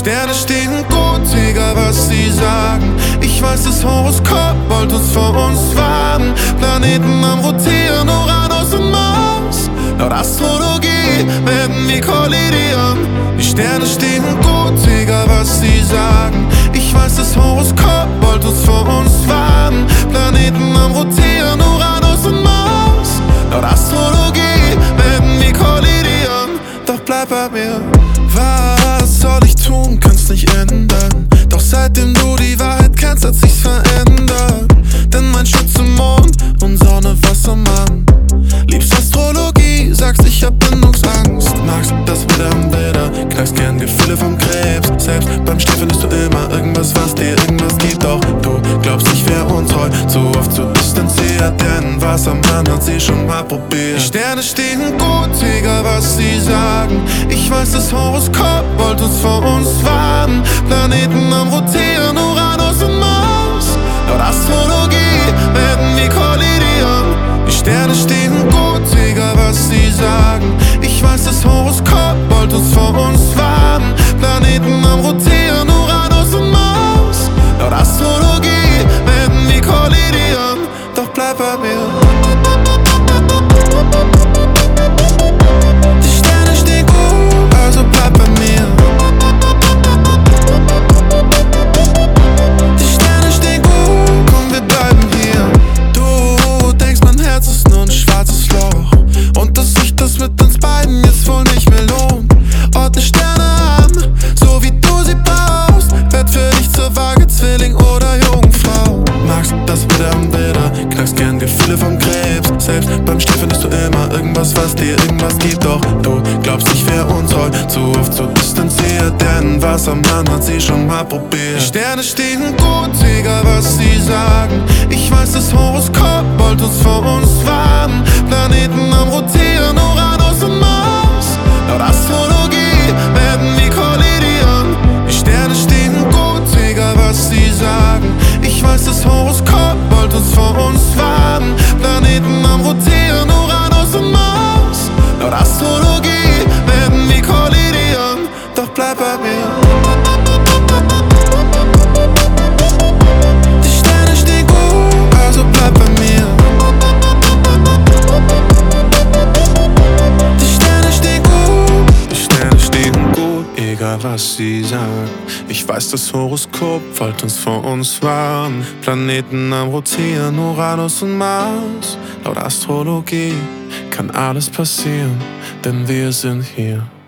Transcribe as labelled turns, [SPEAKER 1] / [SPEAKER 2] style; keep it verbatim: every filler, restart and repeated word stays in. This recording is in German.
[SPEAKER 1] Sterne stehen gut, egal was sie sagen. Ich weiß, das Horoskop wollte uns vor uns warnen. Planeten am Rotieren, Uranus und Mars. Laut Astrologie werden wir kollidieren. Die Sterne stehen gut, egal was sie sagen. Ich weiß, das Horoskop wollte uns vor uns warnen. Planeten am Rotieren, Uranus und Mars. Laut Astrologie werden wir kollidieren. Doch bleib bei mir. Was soll ich tun, kann's nicht ändern. Doch seitdem du die Wahrheit kennst, hat sich's verändert. Denn mein Schützenmond und Sonne, Wassermann. Liebst Astrologie, sagst ich hab Bindungsangst. Magst das Widder am Widder, knackst gern Gefühle vom Krebs. Selbst beim Stich findest du immer irgendwas, was dir irgendwas gibt. Doch du glaubst, ich wär untreu, zu oft zu distanziert. Denn was am Mann hat sie schon mal probiert. Die Sterne stehen gut, egal was sie sagen. Ich weiß, das Horoskop wollte uns vor uns warnen. Planeten am Rotieren, Uranus und Mars. Laut Astrologie werden wir kollidieren. Die Sterne stehen gut, egal was sie sagen. Ich weiß, das Horoskop wollte uns vor uns warnen. Planeten am Rotieren, Uranus und Mars. Laut Astrologie werden wir kollidieren. Doch bleib bei mir. Die Sterne stehen gut, also bleib bei mir. Die Sterne stehen gut, komm, wir bleiben hier. Du denkst, mein Herz ist nur ein schwarzes Loch und dass sich das mit uns beiden jetzt wohl nicht mehr lohnt. Ordne Sterne an, so wie du sie brauchst. Werd für dich zur Waage, Zwilling oder Jungfrau. Magst das Widder am Widder, knackst gern Gefühle vom Krebs. Selbst beim Stich findest du immer irgendwas, was dir irgendwas gibt. Doch du glaubst, ich wär untreu, zu oft zu distanziert. Denn was am Mann hat sie schon mal probiert. Die Sterne stehen gut, egal was sie sagen. Ich weiß, das Horoskop wollte uns vor uns warnen. Planeten am Rotieren, Uranus und Mars. Laut Astrologie werden wir kollidieren. Die Sterne stehen gut, egal was sie sagen. Ich weiß, das Horoskop wollte uns vor uns warnen. Planeten am Rotieren, Uranus und Mars. Laut Astrologie werden wir kollidieren. Doch bleib bei mir. Die Sterne stehen gut, also bleib bei mir. Die Sterne stehen gut. Die Sterne stehen gut, egal was sie sagen. Ich weiß, das Horoskop wollte uns vor uns warnen. Planeten am Rotieren, Uranus und Mars. Laut Astrologie kann alles passieren, denn wir sind hier.